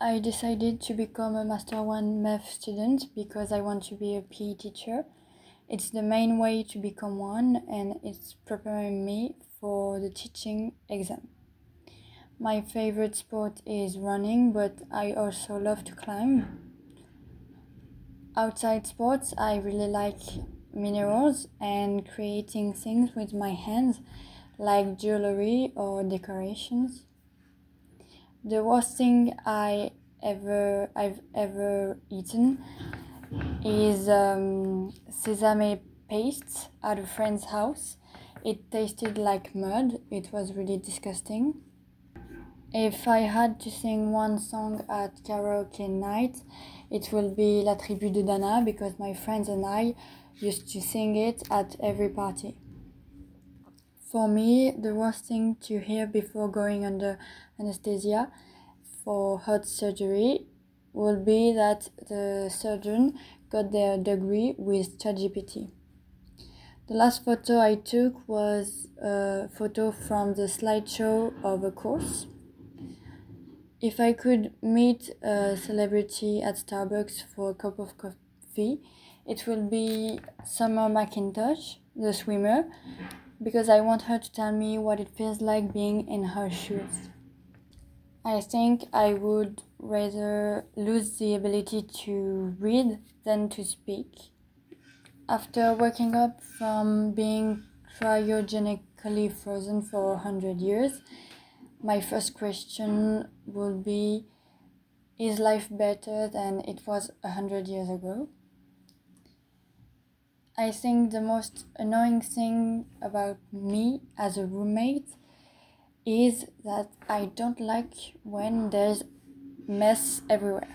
I decided to become a Master 1 math student because I want to be a PE teacher. It's the main way to become one, and it's preparing me for the teaching exam. My favorite sport is running, but I also love to climb. Outside sports, I really like minerals and creating things with my hands, like jewelry or decorations. The worst thing I've ever eaten is sesame paste at a friend's house. It tasted like mud. It was really disgusting. If I had to sing one song at karaoke night, it will be La Tribu de Dana because my friends and I used to sing it at every party. For me, the worst thing to hear before going under anesthesia for heart surgery will be that the surgeon got their degree with ChatGPT. The last photo I took was a photo from the slideshow of a course. If I could meet a celebrity at Starbucks for a cup of coffee, it will be Summer McIntosh, the swimmer, because I want her to tell me what it feels like being in her shoes. I think I would rather lose the ability to read than to speak. After waking up from being cryogenically frozen for 100 years, my first question will be, is life better than it was 100 years ago? I think the most annoying thing about me as a roommate is that I don't like when there's mess everywhere.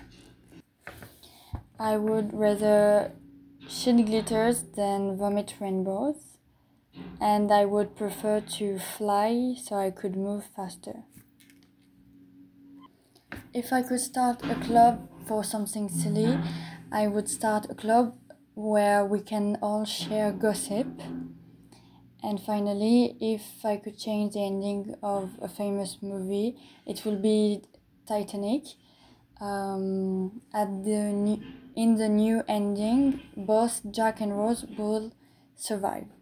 I would rather shit glitters than vomit rainbows, and I would prefer to fly so I could move faster. If I could start a club for something silly, I would start a club where we can all share gossip. And finally, if I could change the ending of a famous movie, it will be Titanic. In the new ending, both Jack and Rose will survive.